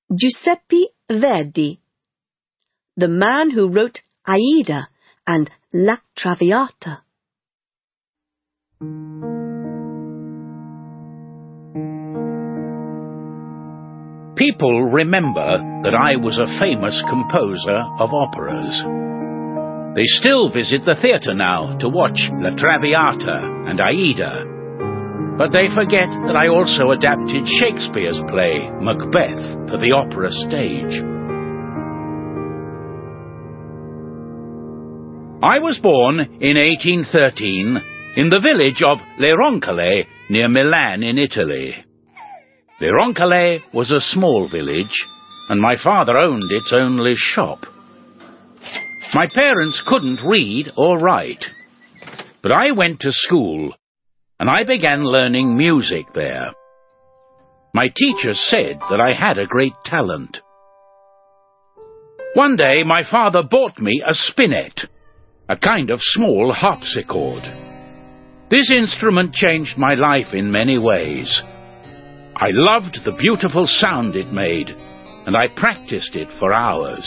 Giuseppe Verdi, the man who wrote Aida and La Traviata. People remember that I was a famous composer of operas. They still visit the theatre now to watch La Traviata and Aida, but they forget that I also adapted Shakespeare's play Macbeth for the opera stage. I was born in 1813 in the village of Le Roncole near Milan in Italy. Le Roncole was a small village, and my father owned its only shop. My parents couldn't read or write, but I went to school, and I began learning music there. My teachers said that I had a great talent. One day my father bought me a spinet, a kind of small harpsichord. This instrument changed my life in many ways. I loved the beautiful sound it made, and I practiced it for hours.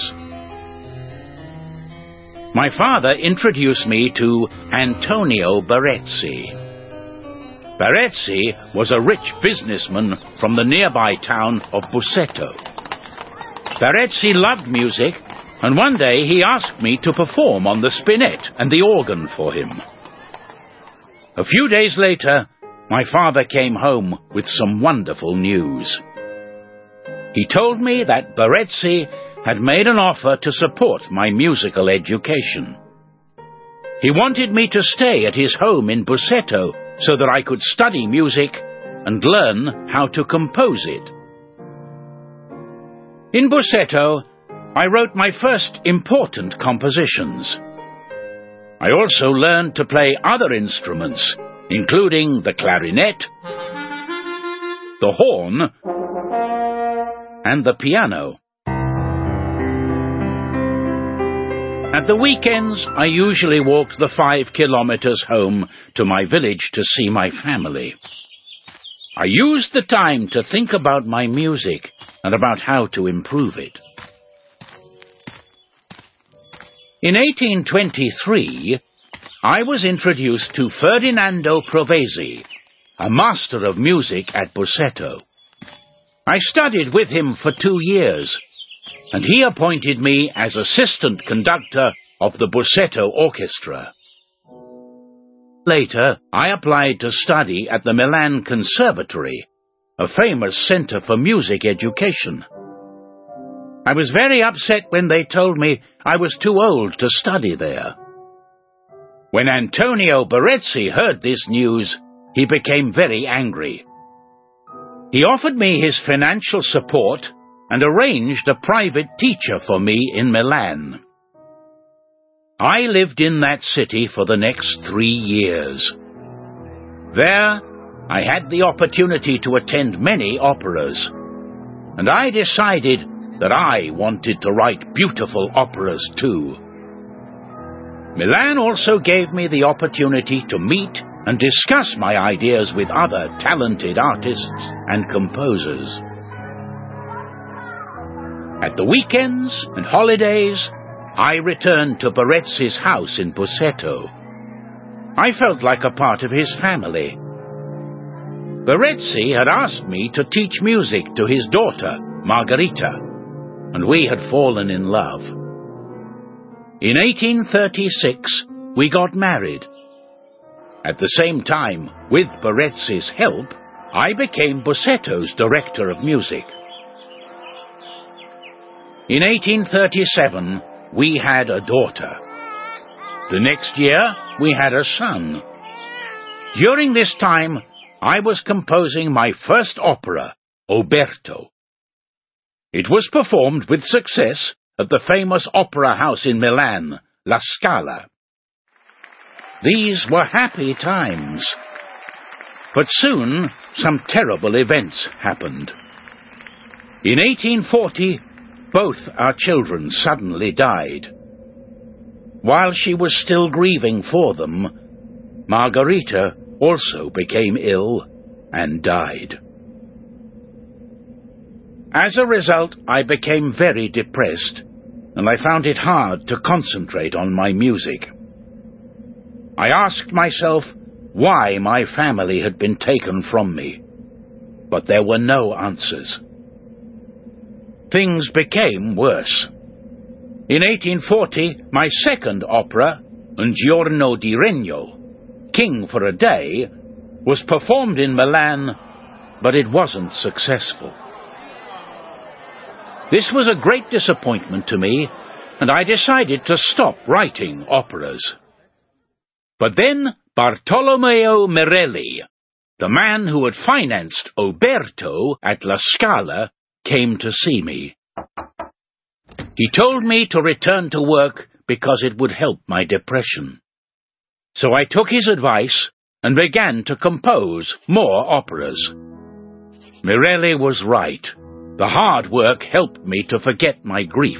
My father introduced me to Antonio Barezzi. Barezzi was a rich businessman from the nearby town of Busseto. Barezzi loved music, and one day he asked me to perform on the spinet and the organ for him. A few days later, my father came home with some wonderful news. He told me that Barezzi had made an offer to support my musical education. He wanted me to stay at his home in Busseto so that I could study music and learn how to compose it. In Busseto, I wrote my first important compositions. I also learned to play other instruments, including the clarinet, the horn, and the piano. At the weekends, I usually walked the 5 kilometers home to my village to see my family. I used the time to think about my music and about how to improve it. In 1823, I was introduced to Ferdinando Provesi, a master of music at Busseto. I studied with him for 2 years, and he appointed me as assistant conductor of the Busseto Orchestra. Later, I applied to study at the Milan Conservatory, a famous center for music education. I was very upset when they told me I was too old to study there. When Antonio Barezzi heard this news, he became very angry. He offered me his financial support and arranged a private teacher for me in Milan. I lived in that city for the next 3 years. There, I had the opportunity to attend many operas, and I decided that I wanted to write beautiful operas too. Milan also gave me the opportunity to meet and discuss my ideas with other talented artists and composers. At the weekends and holidays, I returned to Barezzi's house in Busseto. I felt like a part of his family. Barezzi had asked me to teach music to his daughter, Margherita, and we had fallen in love. In 1836, we got married. At the same time, with Barezzi's help, I became Busseto's director of music. In 1837, we had a daughter. The next year, we had a son. During this time, I was composing my first opera, Oberto. It was performed with success at the famous opera house in Milan, La Scala. These were happy times. But soon, some terrible events happened. In 1840, both our children suddenly died. While she was still grieving for them, Margherita also became ill and died. As a result, I became very depressed, and I found it hard to concentrate on my music. I asked myself why my family had been taken from me, but there were no answers. Things became worse. In 1840, my second opera, Un giorno di regno, King for a Day, was performed in Milan, but it wasn't successful. This was a great disappointment to me, and I decided to stop writing operas. But then Bartolomeo Merelli, the man who had financed Oberto at La Scala, came to see me. He told me to return to work because it would help my depression. So I took his advice and began to compose more operas. Merelli was right. The hard work helped me to forget my grief.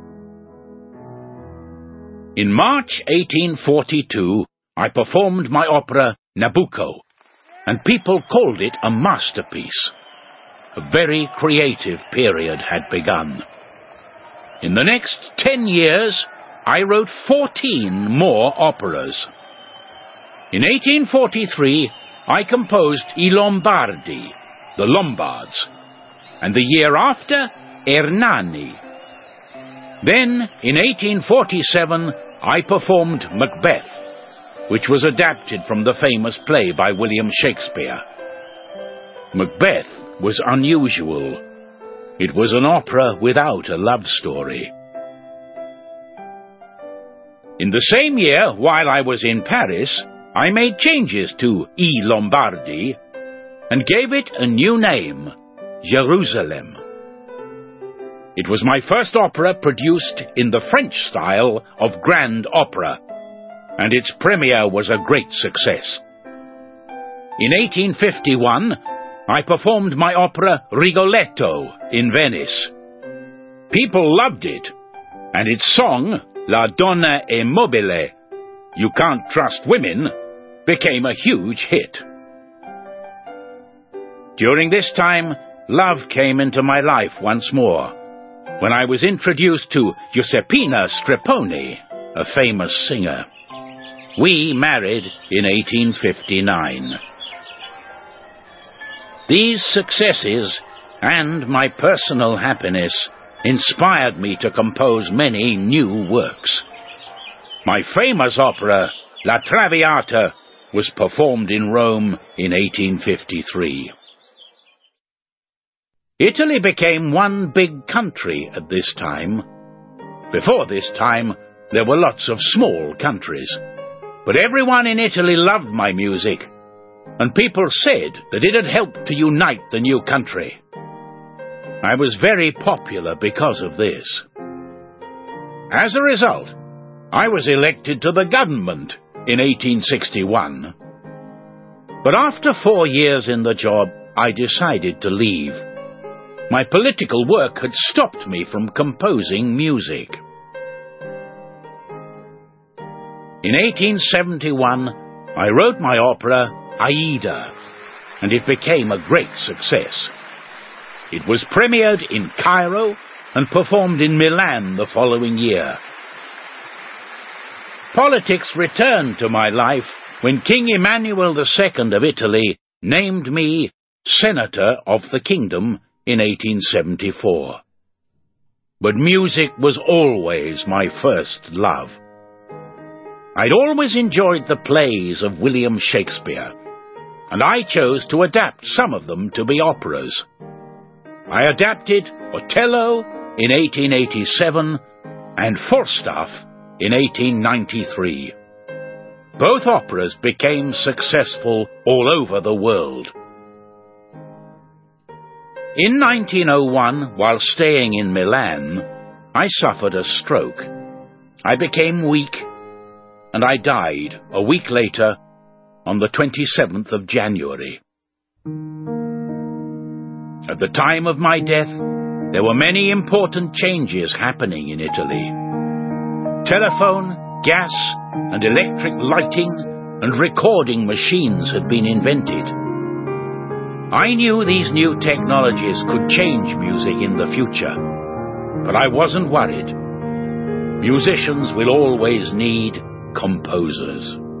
In March 1842, I performed my opera Nabucco, and people called it a masterpiece. A very creative period had begun. In the next 10 years, I wrote 14 more operas. In 1843, I composed I Lombardi, the Lombards, and the year after, Ernani. Then, in 1847, I performed Macbeth, which was adapted from the famous play by William Shakespeare. Macbeth was unusual. It was an opera without a love story. In the same year, while I was in Paris, I made changes to I Lombardi and gave it a new name, Jerusalem. It was my first opera produced in the French style of grand opera, and its premiere was a great success. In 1851, I performed my opera Rigoletto in Venice. People loved it, and its song, La Donna è mobile, You Can't Trust Women, became a huge hit. During this time, love came into my life once more, when I was introduced to Giuseppina Strepponi, a famous singer. We married in 1859. These successes and my personal happiness inspired me to compose many new works. My famous opera, La Traviata, was performed in Rome in 1853. Italy became one big country at this time. Before this time, there were lots of small countries. But everyone in Italy loved my music, and people said that it had helped to unite the new country. I was very popular because of this. As a result, I was elected to the government in 1861. But after 4 years in the job, I decided to leave. My political work had stopped me from composing music. In 1871, I wrote my opera Aida, and it became a great success. It was premiered in Cairo and performed in Milan the following year. Politics returned to my life when King Emmanuel II of Italy named me Senator of the Kingdom in 1874. But music was always my first love. I'd always enjoyed the plays of William Shakespeare, and I chose to adapt some of them to be operas. I adapted Otello in 1887 and Falstaff in 1893. Both operas became successful all over the world. In 1901, while staying in Milan, I suffered a stroke. I became weak, and I died a week later on the 27th of January. At the time of my death, there were many important changes happening in Italy. Telephone, gas, and electric lighting and recording machines had been invented. I knew these new technologies could change music in the future, but I wasn't worried. Musicians will always need composers.